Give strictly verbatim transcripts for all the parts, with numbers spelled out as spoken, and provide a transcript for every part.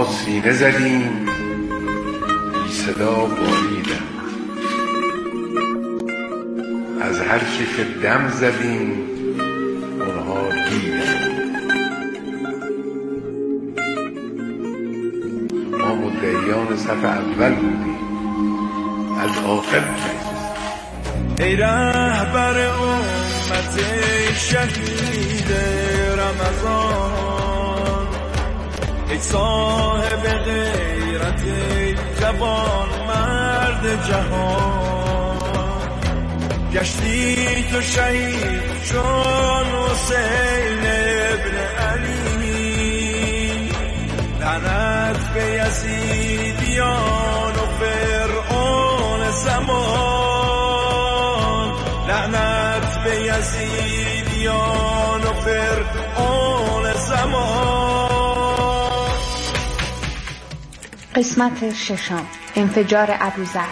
ما سینه زدیم بی صدا باریدن، از هر چی که دم زدیم اونها دیدن. ما مدعیان صف اول بودیم، از آخر کردیم. ای رهبر امت شهید رمضان، ای صاحب غیرت جوان مرد جهان، گشتی تو شهید چون حسین ابن علی، لعنت به یزیدیان و فرعون زمان، لعنت به یزیدیان و فرعون زمان. قسمت ششم، انفجار ابوذر.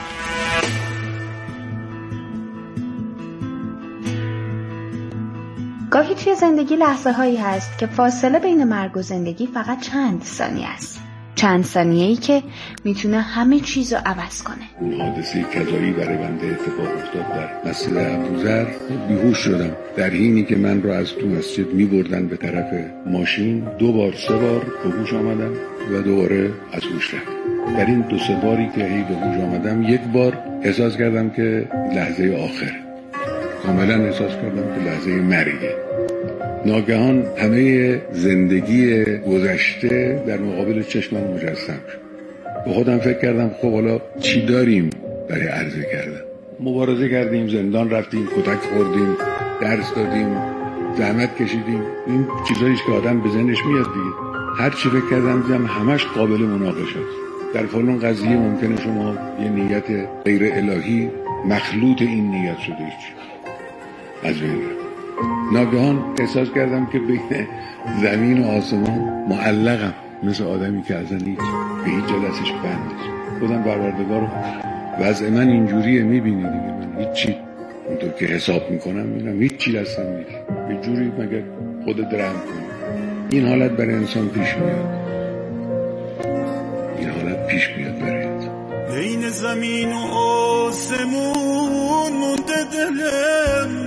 گاهی توی زندگی لحظه هایی هست که فاصله بین مرگ و زندگی فقط چند ثانیه است، چند ثانیه‌ای که میتونه همه چیزو عوض کنه. اون حادثه کذایی برای بنده اتفاق افتاد در مسجد ابوذر. بیهوش شدم در حینی که من رو از تو مسجد میبردن به طرف ماشین. دو بار سه بار به هوش آمدم و دوباره از هوش رفتم. در این دو سه باری که هی به هوش آمدم، یک بار احساس کردم که لحظه آخر، کاملا احساس کردم که لحظه مرگه. ناگهان همه زندگی گذشته در مقابل چشمم مجسم شد. به خودم فکر کردم خب حالا چی داریم برای عرضه کردن؟ مبارزه کردیم، زندان رفتیم، کتک خوردیم، درس دادیم، زحمت کشیدیم. این چیزاییست که آدم به ذهنش میاد دیگه. هر چی فکر کردم دیدم همش قابل مناقشه است. در فلان قضیه ممکنه شما یه نیت غیر الهی مخلوط این نیت شده ایچ از بین. ناگهان احساس کردم که بین زمین و آسمان معلقم، مثل آدمی که اصلا هیچ به هیچ جا دستش بند نیست. خودم پروردگار، وضع من اینجوریه، میبینی دیگه، من هیچی اونطور که حساب میکنم میبینم هیچی دستم نیست. یه جوری مگر خودت رحم کنی. این حالت برای انسان پیش میاد، این حالت پیش میاد برای انسان. بین زمین و آسمون مونده دلم،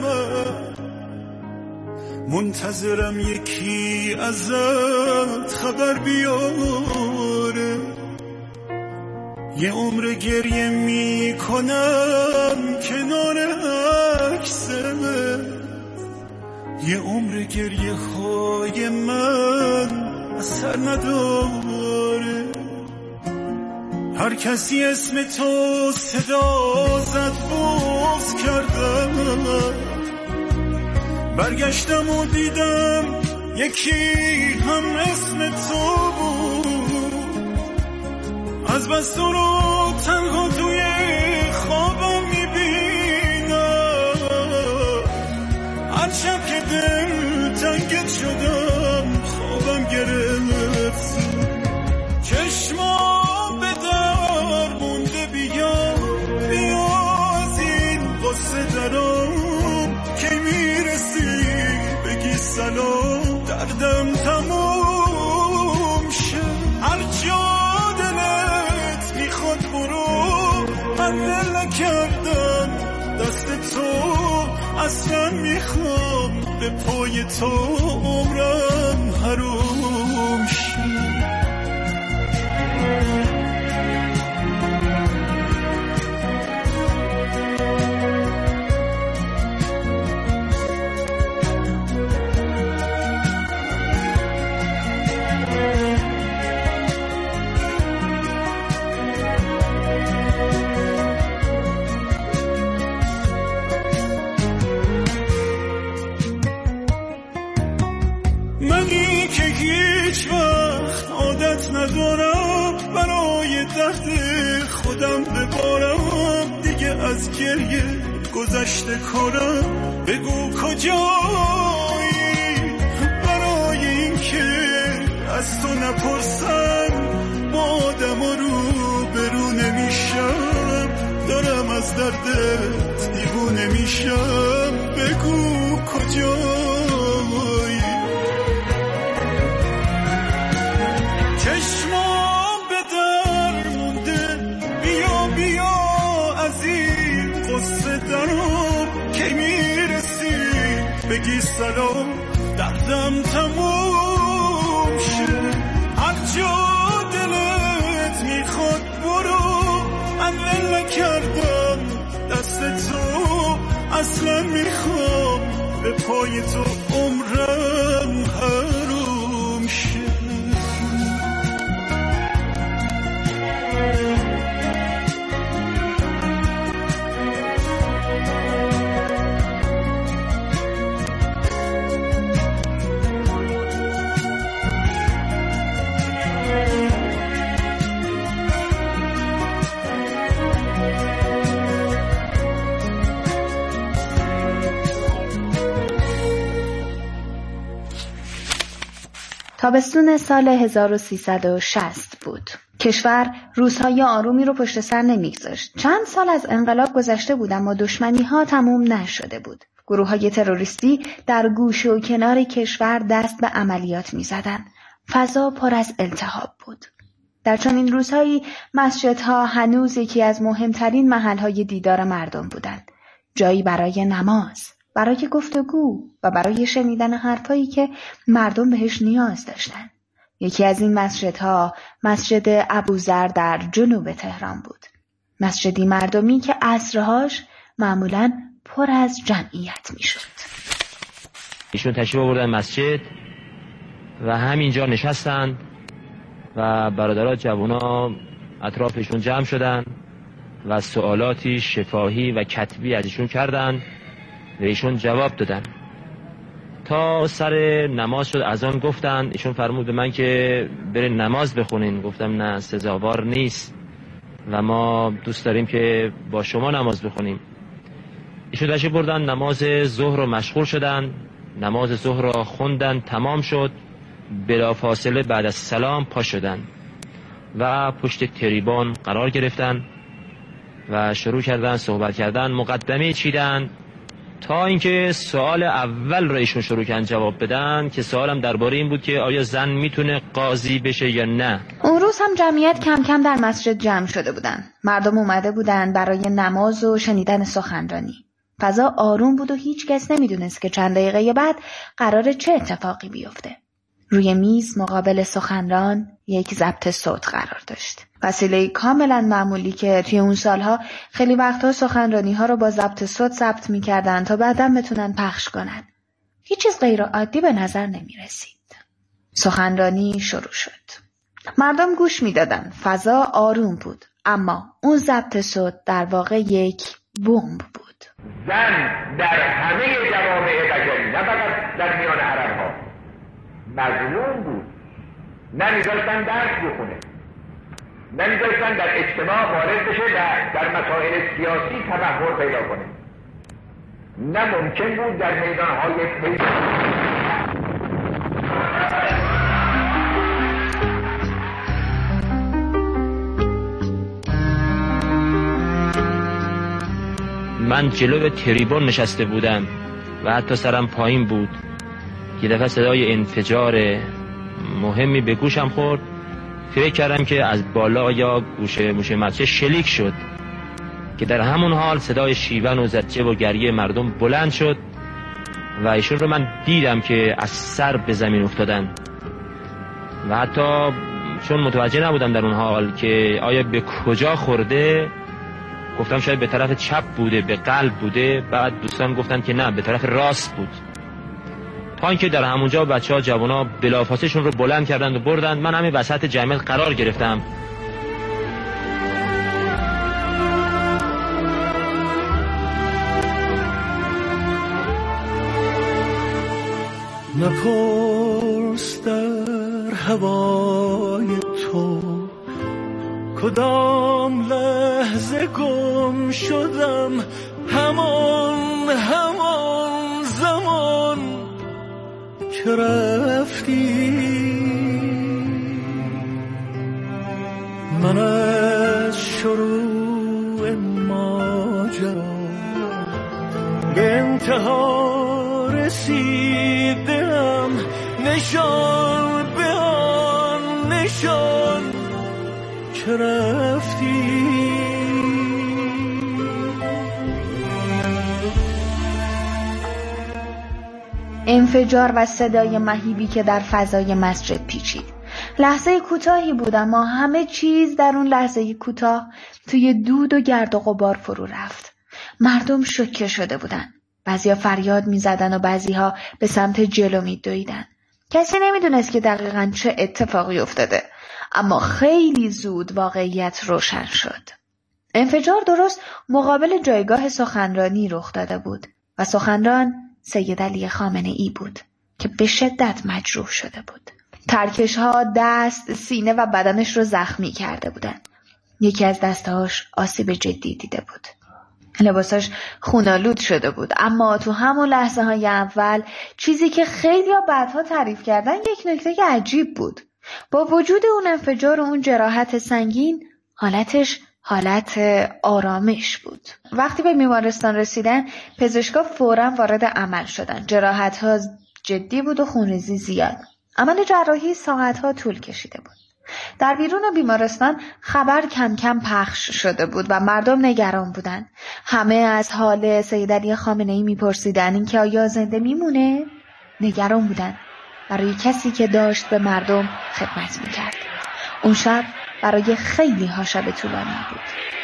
منتظرم یکی ازت خبر بیاره. یه عمر گریه میکنم کنار عکسه، یه عمر گریه های من اثر نداره. هر کسی اسم تو صدا زد بغض کردم، برگشتم و دیدم یکی هم اسم تو بود. از بس تو رو تنها توی خوابم میبینم، هر شب که دل تنگت شدم خوابم گرفت. چشما به در مونده، بیا بیا از این قصه درام که میرسی بگی سلام، دردم تموم شد. هر جا دلت میخواد برو، من دل نکردم دست تو، اصلا میخوام به پای تو عمرم حروم شد. منی که هیچ وقت عادت ندارم برای درد خودم ببارم، دیگه از گریه گذشته کارم. بگو کجایی برای این که از تو نپرسم، با آدم رو برو نمیشم، دارم از دردت دیوونه میشم. بگو کجایی. چشما قصه دارم کی میرسی بگی سلام دردم تموم شه هر جا دلت میخواد برو من ول نکردم دست تو اصلا میخوام به پای تو عمرم حروم شه تابستون سال هزار و سیصد و شصت بود. کشور روزهای آرومی رو پشت سر نمیگذاشت. چند سال از انقلاب گذشته بود اما دشمنی ها تموم نشده بود. گروه های تروریستی در گوشه و کنار کشور دست به عملیات می زدن. فضا پر از التهاب بود. در چنین روزهایی مسجدها هنوز یکی از مهمترین محلهای دیدار مردم بودند. جایی برای نماز، برای گفتگو و برای شنیدن حرفایی که مردم بهش نیاز داشتن. یکی از این مسجدها مسجد ابوذر در جنوب تهران بود. مسجدی مردمی که عصرهاش معمولاً پر از جمعیت میشد. ایشون تشریف آوردن مسجد و همینجا نشستن و برادرها جوونا اطرافشون جمع شدن و سوالاتی شفاهی و کتبی از ایشون کردن و ایشون جواب دادن. تا سر نماز شد اذان گفتن، ایشون فرمود به من که برین نماز بخونین. گفتم نه، سزاوار نیست و ما دوست داریم که با شما نماز بخونیم. ایشون تشریف بردن نماز ظهر رو مشغول شدن. نماز ظهر را خوندن، تمام شد. بلافاصله بعد از سلام پا شدن و پشت تریبون قرار گرفتن و شروع کردن صحبت کردن، مقدمه چیدن تا اینکه سوال اول را ایشون شروع کردن جواب بدن که سوالم درباره این بود که آیا زن میتونه قاضی بشه یا نه. اون روز هم جمعیت کم کم در مسجد جمع شده بودن. مردم اومده بودن برای نماز و شنیدن سخنرانی. فضا آروم بود و هیچ کس نمیدونست که چند دقیقه بعد قراره چه اتفاقی بیفته. روی میز مقابل سخنران یک ضبط صوت قرار داشت. وسیله کاملا معمولی که توی اون سالها خیلی وقتها سخنرانی ها رو با ضبط صوت ضبط می‌کردن تا بعداً بتونن پخش کنن. هیچ چیز غیر عادی به نظر نمی رسید. سخنرانی شروع شد. مردم گوش میدادن. فضا آروم بود. اما اون ضبط صوت در واقع یک بمب بود. زن در همه جوامع بشری، نه فقط در میان عرب‌ها، مظلوم بود. نمیذاشتن درس بخونه، نمیذاشتن در اجتماع وارد بشه و در مسائل سیاسی تبحر پیدا کنه. نه ممکن بود در میدانهای پیدا. من جلو تریبون نشسته بودم و حتی سرم پایین بود. یه دفعه صدای انفجار مهمی به گوشم خورد. فکر کردم که از بالا یا گوشه موشه مسجد شلیک شد که در همون حال صدای شیون و زجه و گریه مردم بلند شد و ایشون رو من دیدم که از سر به زمین افتادن و حتی چون متوجه نبودم در اون حال که آیا به کجا خورده، گفتم شاید به طرف چپ بوده، به قلب بوده. بعد دوستان گفتن که نه، به طرف راست بود. تا اینکه در همونجا بچه‌ها جوانا بلافاصله‌شون رو بلند کردند و بردند. من همین وسط جمعیت قرار گرفتم. نپرس در هوای تو کدام لحظه گم شدم، همان همان زمان که رفتی. من از شروع ماجرا به انتها رسیدم، نشان به آن نشان که رفتی. انفجار و صدای مهیبی که در فضای مسجد پیچید. لحظه کوتاهی بود، اما همه چیز در اون لحظه کوتاه توی دود و گرد و غبار فرو رفت. مردم شوکه شده بودن. بعضیا فریاد می‌زدن و بعضیها به سمت جلو می‌دویدن. کسی نمی‌دونست که دقیقاً چه اتفاقی افتاده، اما خیلی زود واقعیت روشن شد. انفجار درست مقابل جایگاه سخنرانی رخ داده بود و سخنران سید علی خامنه‌ای بود که به شدت مجروح شده بود. ترکش‌ها دست، سینه و بدنش رو زخمی کرده بودن. یکی از دستهاش آسیب جدی دیده بود. لباساش خونالود شده بود، اما تو همون لحظه های اول چیزی که خیلی ها بعدها تعریف کردن یک نکته عجیب بود. با وجود اون انفجار و اون جراحت سنگین، حالتش حالت آرامش بود. وقتی به بیمارستان رسیدن، پزشکا فوراً وارد عمل شدن. جراحت ها جدی بود و خونریزی زیاد. عمل جراحی ساعت ها طول کشیده بود. در بیرون بیمارستان خبر کم کم پخش شده بود و مردم نگران بودند. همه از حال سید علی خامنه‌ای میپرسیدن اینکه آیا زنده میمونه؟ نگران بودند برای کسی که داشت به مردم خدمت میکرد. اون شب برای خیلی ها شب طولانی بود.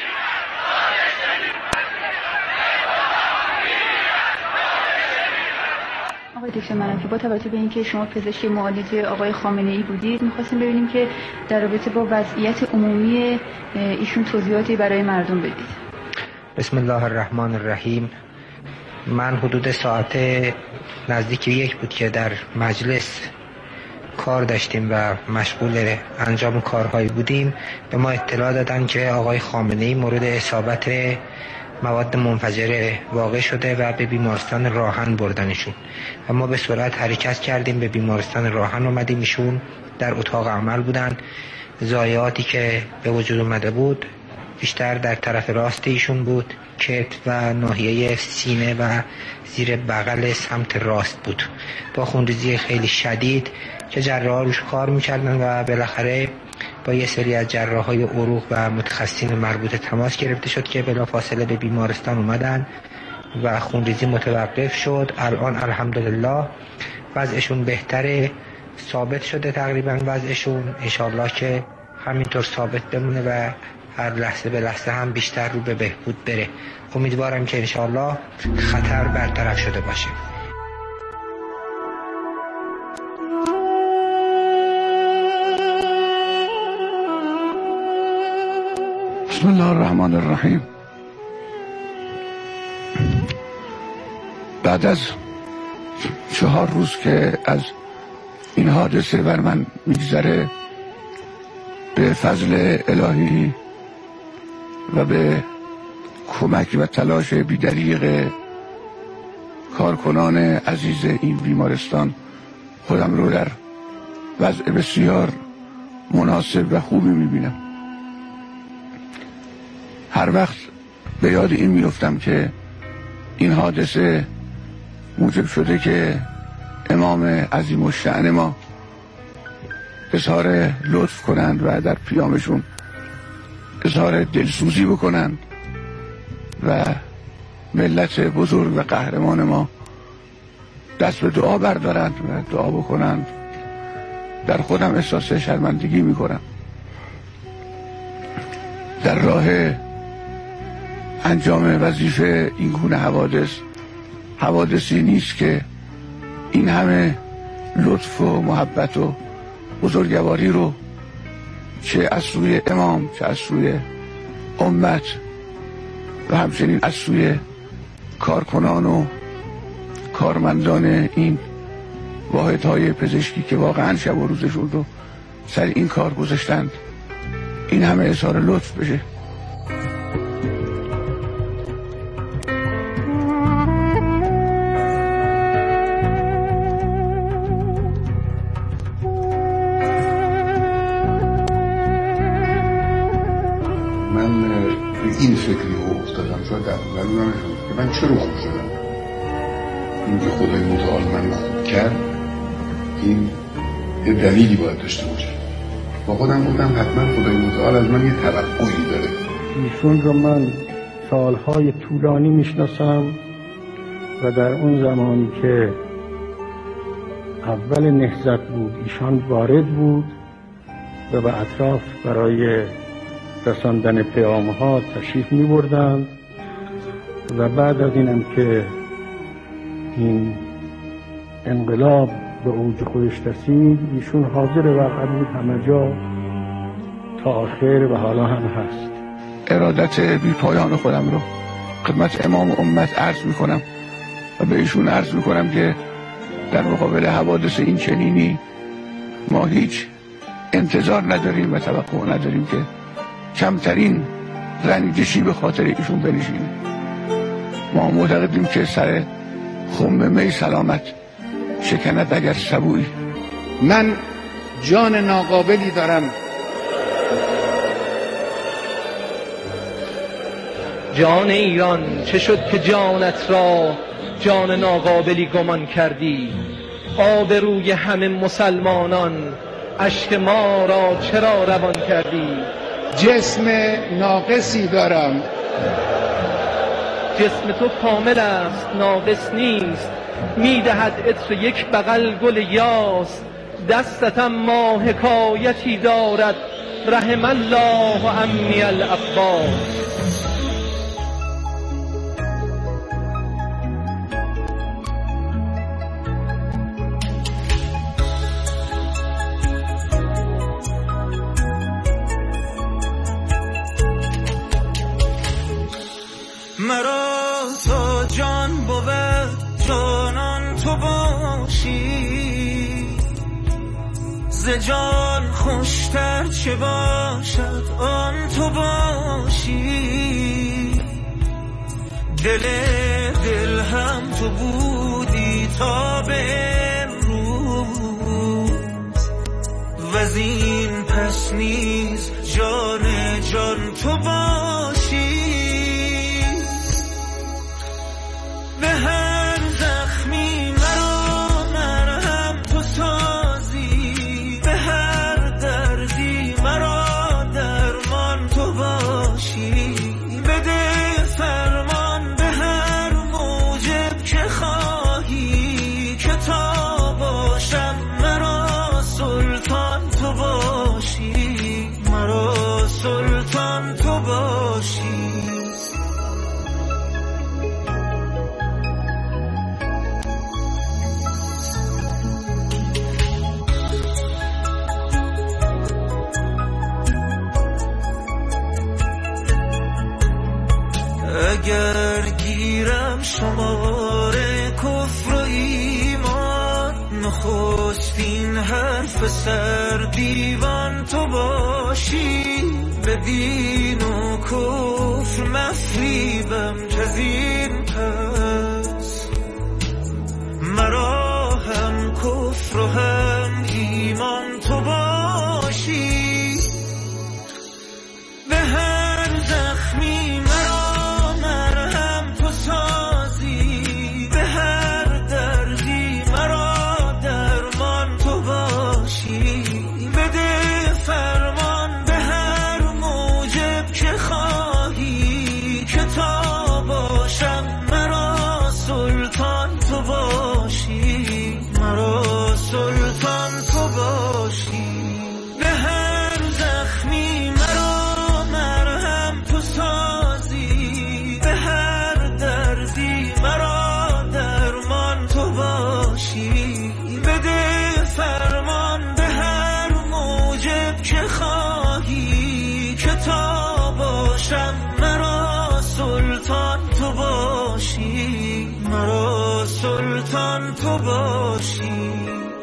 آقای دکتر منافی، با توجه به اینکه شما پزشک معالج آقای خامنه‌ای بودید، می‌خواستیم ببینیم که در رابطه با وضعیت عمومی ایشون توضیحاتی برای مردم بدید. بسم الله الرحمن الرحیم. من حدود ساعت نزدیک یک بود که در مجلس کار داشتیم و مشغول انجام کارهایی بودیم. به ما اطلاع دادن که آقای خامنه‌ای مورد اصابت مواد منفجره واقع شده و به بیمارستان راهن بردنشون و ما به سرعت حرکت کردیم به بیمارستان راهن اومدیم. ایشون در اتاق عمل بودن. ضایعاتی که به وجود اومده بود بیشتر در طرف راست ایشون بود، کتف و ناحیه سینه و زیر بغل سمت راست بود با خونریزی خیلی شدید که جراحا روش کار میکردن و بالاخره با یه سری از جراحای عروق و متخصصین مربوطه تماس گرفته شد که بلافاصله به بیمارستان اومدن و خونریزی متوقف شد. الان الحمدلله وضعشون بهتره، ثابت شده تقریبا وضعشون، انشالله که همینطور ثابت بمونه و هر لحظه به لحظه هم بیشتر رو به بهبود بره. امیدوارم که انشالله خطر برطرف شده باشه. بسم الله الرحمن الرحیم. بعد از چهار روز که از این حادثه بر من میگذره، به فضل الهی و به کمک و تلاش بی‌دریغ کارکنان عزیز این بیمارستان خودم رو در وضع بسیار مناسب و خوبی میبینم. هر وقت به یاد این میفتم که این حادثه موجب شده که امام عظیم الشأن ما اظهار لطف کنند و در پیامشون اظهار دلسوزی بکنند و ملت بزرگ و قهرمان ما دست به دعا بردارند و دعا بکنند. در خودم احساس شرمندگی میکنم. در راه انجام وظیفه این گونه حوادث حوادثی نیست که این همه لطف و محبت و بزرگواری رو چه از سوی امام چه از سوی امت و همچنین از سوی کارکنان و کارمندان این واحدهای پزشکی که واقعا شب و روزشون رو سر این کار گذاشتند، این همه اظهار لطف بشه. این فکری ها افتادم شاید در اول که من چرا خوب شدم. این که خدای متعال من خوب کرد، این یه دلیلی باید داشته باشه. با خودم گفتم حتما خدای متعال از من یه توقعی داره. ایشون رو من سالهای طولانی میشناسم و در اون زمانی که اول نهضت بود. ایشان وارد بود و به اطراف برای رساندن پیام‌ها تشریف می‌بردند و بعد از اینم که این انقلاب به اوج خودش رسید، ایشون حاضر واقع بود همه جا تا آخر و حالا هم هست. ارادت بی پایان خودم رو خدمت امام امت عرض میکنم و به ایشون عرض میکنم که در مقابل حوادث این چنینی ما هیچ انتظار نداریم و توقع نداریم که کمترین رنجشی به خاطر ایشون بنشینه. ما معتقدیم که سر خم می سلامت شکند اگر سبوی. من جان ناقابلی دارم. جان ایران چه شد که جانت را جان ناقابلی گمان کردی؟ آب روی همه مسلمانان اشک ما را چرا روان کردی؟ جسم ناقصی دارم. جسم تو کامل است ناقص نیست، میدهد عطر یک بغل گل یاس. دستتم ما حکایتی دارد، رحم الله عمی العباس. مرا تا جان بود جانان تو باشی، ز جان خوشتر چه باشد آن تو باشی. دل دل هم تو بودی تا به امروز، وزین پس نیز جان جان تو باشی. به هر زخمی مرا مرهم تو سازی، به هر دردی مرا درمان تو باشی. بده فرمان به هر موجب که خواهی، که تا باشم مرا سلطان تو باشی، مرا سلطان تو باشی. اگر گیرم شمار کفر و ایمان، نخستین حرف سر دیوان تو باشی. به دین و کفر مفریبم کزین پس، مرا هم کفر و هم ایمان تو باشی. به هر زخمی سلطان تو باشی.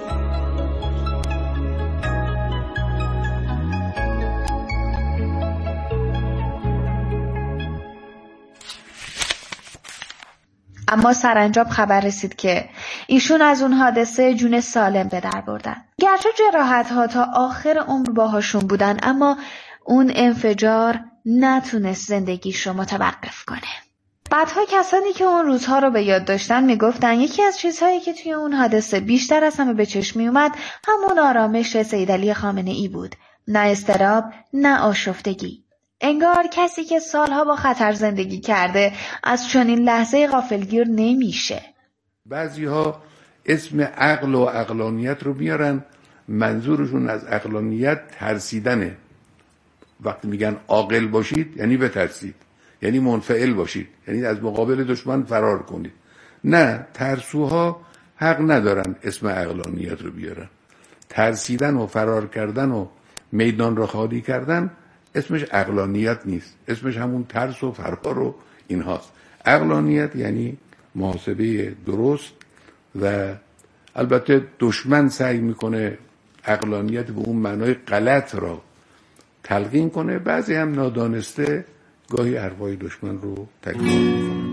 اما سرانجام خبر رسید که ایشون از اون حادثه جون سالم به در بردن. گرچه جراحت ها تا آخر عمر باهاشون بودن، اما اون انفجار نتونست زندگیش رو متوقف کنه. بعدها کسانی که اون روزها رو به یاد داشتن میگفتن یکی از چیزهایی که توی اون حادثه بیشتر از همه به چشم میومد همون آرامش سید علی خامنه ای بود. نه اضطراب، نه آشفتگی. انگار کسی که سالها با خطر زندگی کرده از چنین لحظه غافلگیر نمیشه. بعضی ها اسم عقل و عقلانیت رو میارن، منظورشون از عقلانیت ترسیدنه. وقتی میگن عاقل باشید یعنی بترسید، یعنی منفعل باشید، یعنی از مقابل دشمن فرار کنید. نه، ترسوها حق ندارن اسم عقلانیت رو بیارن. ترسیدن و فرار کردن و میدان رو خالی کردن اسمش عقلانیت نیست، اسمش همون ترس و فرار و اینهاست. عقلانیت یعنی محاسبه درست، و البته دشمن سعی میکنه عقلانیت به اون معنای غلط را تلقین کنه، بعضی هم نادانسته گاهی حرفای دشمن رو تکرار میکنه.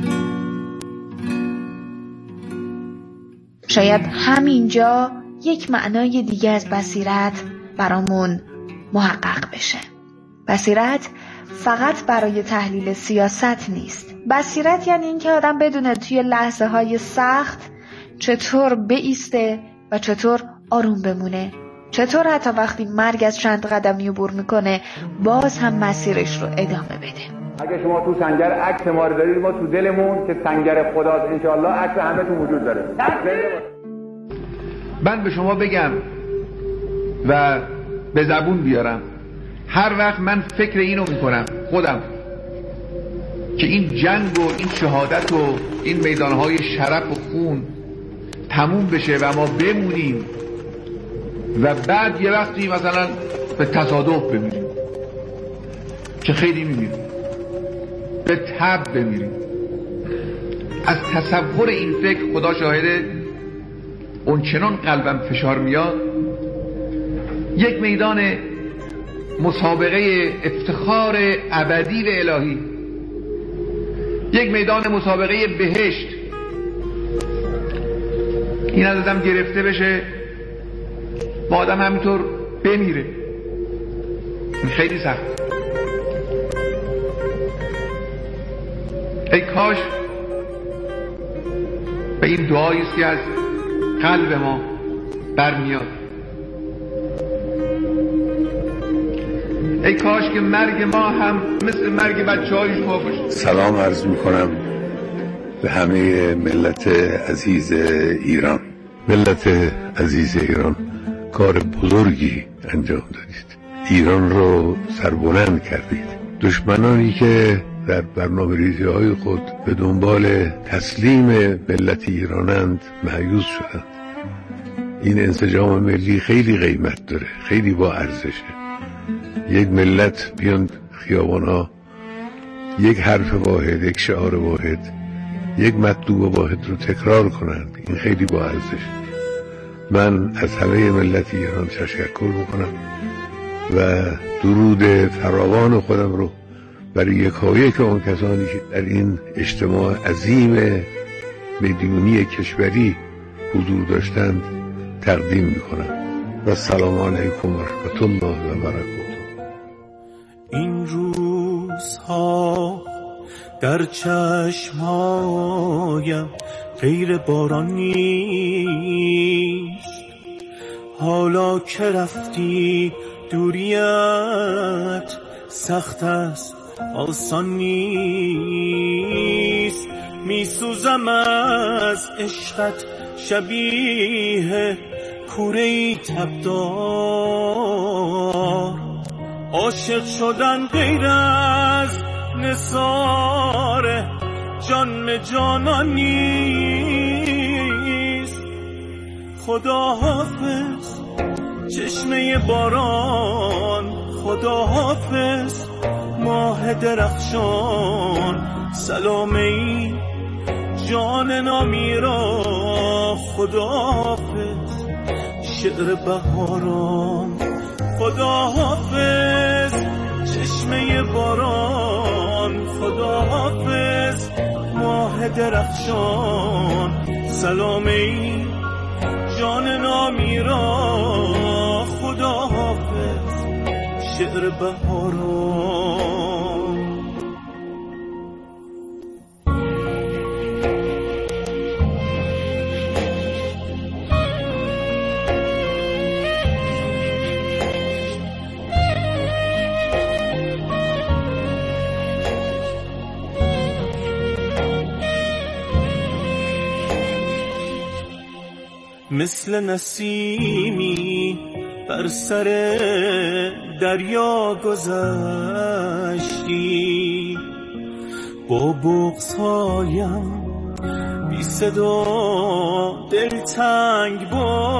شاید همینجا یک معنای دیگه از بصیرت برامون محقق بشه. بصیرت فقط برای تحلیل سیاست نیست. بصیرت یعنی این که آدم بدونه توی لحظه های سخت چطور بایسته و چطور آروم بمونه، چطور حتی وقتی مرگ از چند قدمی عبور میکنه باز هم مسیرش رو ادامه بده. اگه شما تو سنگر عکس ما رو دارید، ما تو دلمون که سنگر خداست انشاءالله عکس همه تو وجود داره. من به شما بگم و به زبون بیارم، هر وقت من فکر اینو میکنم خودم که این جنگ و این شهادت و این میدانهای شرف و خون تموم بشه و ما بمونیم و بعد یه وقتی مثلا به تصادف بمیریم که خیلی میمیریم، به تب بمیریم، از تصور این فکر خدا شاهده اون چنان قلبم فشار میاد. یک میدان مسابقه افتخار ابدی و الهی، یک میدان مسابقه بهشت، این از آدم گرفته بشه با آدم همینطور بمیره، این خیلی سخت. ای کاش به این دعایی است که از قلب ما برمیاد، ای کاش که مرگ ما هم مثل مرگ بچه های شما باشه. سلام عرض میکنم به همه ملت عزیز ایران. ملت عزیز ایران، کار بزرگی انجام دادید، ایران رو سربلند کردید. دشمنانی که در برنامه ریزی های خود به دنبال تسلیم ملت ایرانند مایوس شدند. این انسجام ملی خیلی قیمت داره، خیلی با ارزشه. یک ملت بیان خیابان ها یک حرف واحد، یک شعار واحد، یک مطلوب واحد رو تکرار کنند، این خیلی با ارزش. من از همه ملت ایران تشکر میکنم و درود فراوان خودم رو برای یکایک اون کسانی که در این اجتماع عظیم میلیونی کشوری حضور داشتند تقدیم میکنم و السلام علیکم و رحمت الله و برکاته. این روزها در چشمهایم غیر باران نیست، حالا که رفتی دوریت سخت است آسان نیست. میسوزم از عشقت شبیه کوره تبدار، عاشق شدن غیر از نثار جان جانان نیست. خدا حافظ چشمه باران، خدا حافظ ماه درخشان، سلامه جان نامی را خدا حافظ شعر بهاران. خدا حافظ چشمه باران، خدا حافظ ماه درخشان، سلامه جان نامی را خدا حافظ شعر بهاران. مثل نسیمی بر سر دریا گذشتی، با بغض‌هایم بی صدا دلتنگ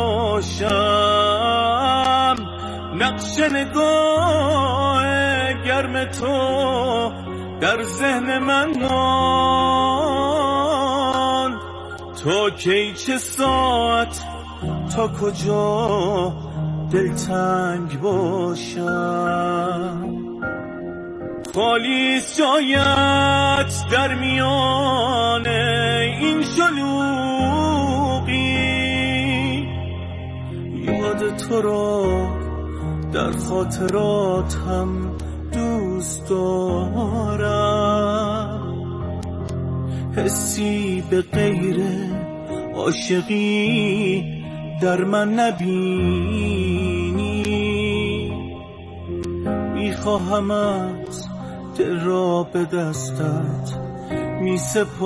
باشم. نقش نگاه گرم تو در ذهن من ماند، تا کی چه ساعت تا کجا دلتنگ باشم. خالی شاید در میان این شلوغی، یاد تو را در خاطراتم دوست دارم. حسی به غیر عاشقی در من نبینی، میخواهمت دل را به دستت می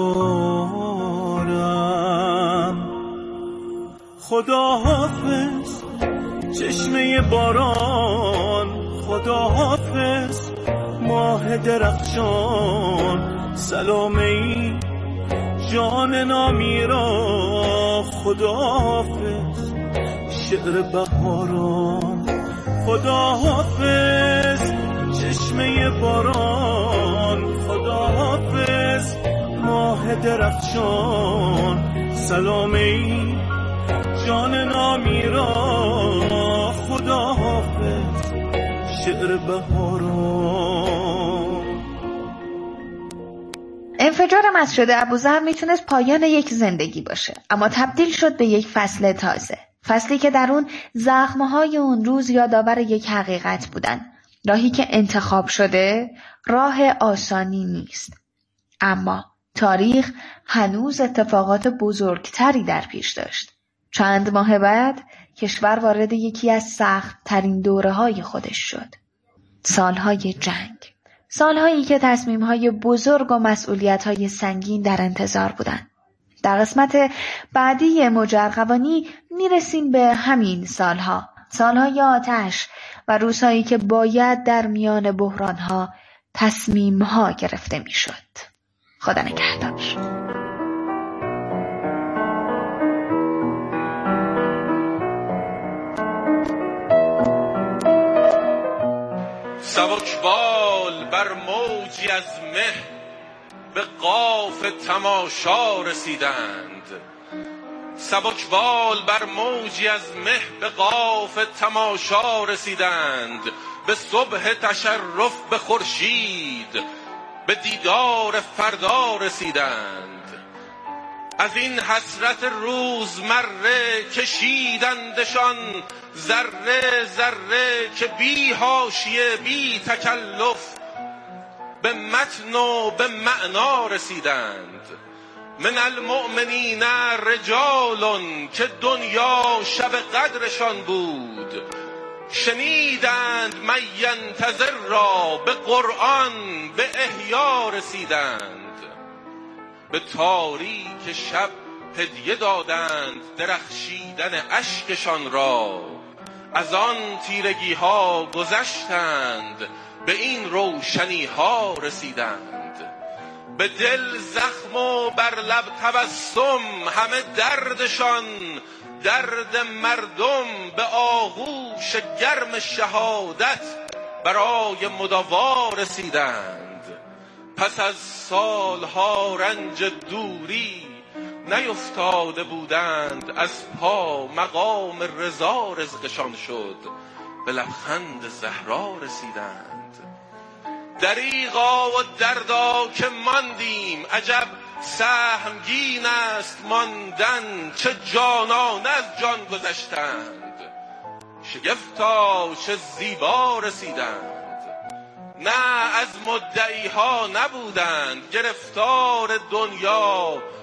سپارم. خدا حافظ چشمه باران، خدا حافظ ماه درخشان، سلامه ای جان نامی را. خدا حافظ شعر بهاران، خدا حافظ چشمه باران، خدا حافظ ماه درخشان، سلامه ای جان نامی را. خدا حافظ شعر بهاران. انفجار مسجد ابوذر میتونست پایان یک زندگی باشه، اما تبدیل شد به یک فصل تازه، فصلی که در اون زخمهای اون روز یادآور یک حقیقت بودن. راهی که انتخاب شده راه آسانی نیست، اما تاریخ هنوز اتفاقات بزرگتری در پیش داشت. چند ماه بعد کشور وارد یکی از سخت ترین دوره های خودش شد. سالهای جنگ، سالهایی که تصمیم‌های بزرگ و مسئولیت‌های سنگین در انتظار بودند. در قسمت بعدی مجرقوانی میرسیم به همین سالها، سالهای آتش و روزهایی که باید در میان بحران‌ها تصمیم‌ها گرفته می‌شد. خدا نگهدار. سبکبال بر موجی از مه به قاف تماشا رسیدند، سبکبال بر موجی از مه به قاف تماشا رسیدند، به صبح تشرف به خورشید به دیدار فردا رسیدند. از این حسرت روزمره کشیدندشان ذره ذره که بی حاشیه بی تکلف به متن و به معنا رسیدند. من المؤمنین رجال که دنیا شب قدرشان بود، شنیدند من ینتظر را به قرآن به احیا رسیدند. به تاریک شب هدیه دادند درخشیدن اشکشان را، از آن تیرگی ها گذشتند به این روشنی ها رسیدند. به دل زخم و بر لب تبسم همه دردشان درد مردم به آغوش گرم شهادت برای مداوا رسیدند. پس از سالها رنج دوری نیفتاده بودند از پا، مقام رضا رزقشان شد به لبخند زهرا رسیدند. دریغا و دردا که ماندیم عجب سهمگین است ماندن، چه جانان از جان گذشتند شگفتا چه زیبا رسیدند. نه از مدعی ها نبودند گرفتار دنیا